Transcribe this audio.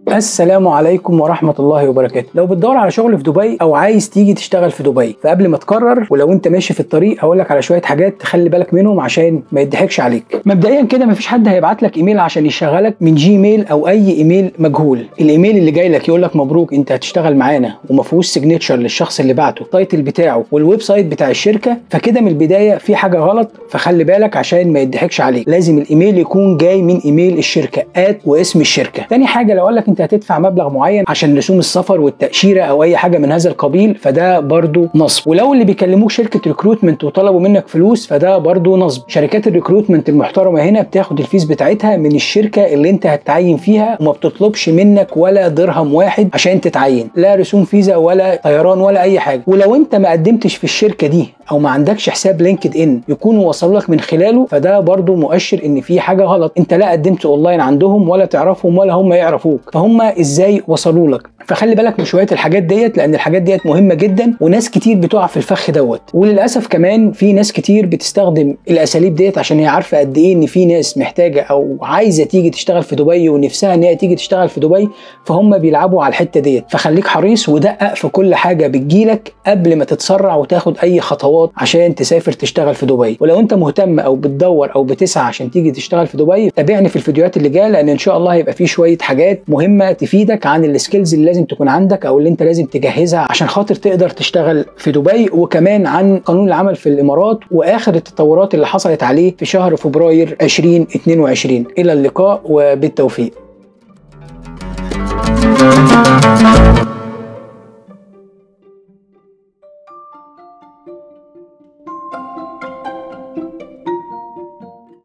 السلام عليكم ورحمة الله وبركاته. لو بتدور على شغل في دبي او عايز تيجي تشتغل في دبي، فقبل ما تقرر ولو انت ماشي في الطريق هقولك على شوية حاجات تخلي بالك منهم عشان ما يضحكش عليك. مبدئيا كده مفيش حد هيبعت لك ايميل عشان يشغلك من جيميل او اي ايميل مجهول. الايميل اللي جاي لك يقول لك مبروك انت هتشتغل معانا وما فيهوش سيجنتشر للشخص اللي بعته، التايتل بتاعه والويب سايت بتاع الشركة، فكده من البداية في حاجة غلط، فخلي بالك عشان ما يضحكش عليك. لازم الايميل يكون جاي من ايميل الشركة واسم الشركة. تاني حاجة لو قال لك انت هتدفع مبلغ معين عشان رسوم السفر والتأشيرة او اي حاجة من هذا القبيل، فده برضو نصب. ولو اللي بيكلموك شركة ريكروتمنت وطلبوا منك فلوس، فده برضو نصب. شركات الريكروتمنت المحترمة هنا بتاخد الفيس بتاعتها من الشركة اللي انت هتتعين فيها، وما بتطلبش منك ولا درهم واحد عشان تتعين، لا رسوم فيزا ولا طيران ولا اي حاجة. ولو انت ما قدمتش في الشركة دي او ما عندكش حساب لينكد ان يكونوا وصلوا لك من خلاله، فده برضو مؤشر ان في حاجة غلط. انت لا قدمت اونلاين عندهم ولا تعرفهم ولا هم يعرفوك، فهم ازاي وصلوا لك؟ فخلي بالك من شويه الحاجات ديت، لان الحاجات ديت مهمه جدا وناس كتير بتقع في الفخ دوت. وللاسف كمان في ناس كتير بتستخدم الاساليب ديت عشان هي عارفه قد ايه ان في ناس محتاجه او عايزه تيجي تشتغل في دبي ونفسها ان هي تيجي تشتغل في دبي، فهم بيلعبوا على الحته ديت. فخليك حريص ودقق في كل حاجه بتجيلك قبل ما تتسرع وتاخد اي خطوات عشان تسافر تشتغل في دبي. ولو انت مهتم او بتدور او بتسعى عشان تيجي تشتغل في دبي، تابعني في الفيديوهات اللي جايه، لان ان شاء الله هيبقى في شويه حاجات مهمه تفيدك عن السكيلز اللي لازم تكون عندك او اللي انت لازم تجهزها عشان خاطر تقدر تشتغل في دبي، وكمان عن قانون العمل في الامارات واخر التطورات اللي حصلت عليه في شهر فبراير 2022. الى اللقاء وبالتوفيق.